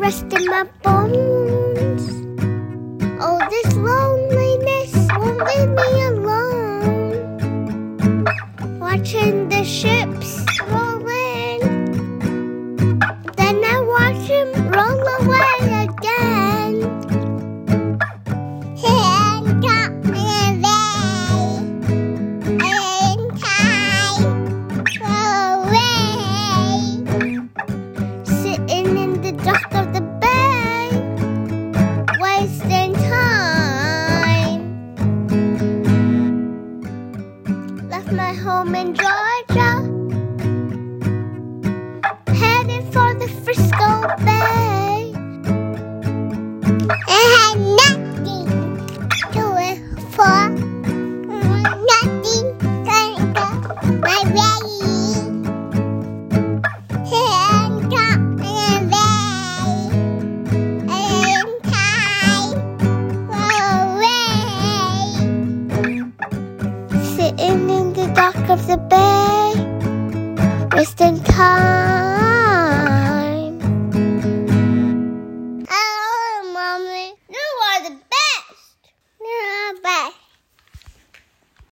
rest in my bones. All this loneliness won't leave me alone. Watching the ships roll in, then I watch them roll away again. Hand up and away, and time away. Sitting in the dock of the bay, wasting time. Left my home in Georgia, headed for the Frisco Bay. I had nothing to live for, nothing gonna go my way. Hand up and away, and time away. Sitting in the dock of the bay, wasting time.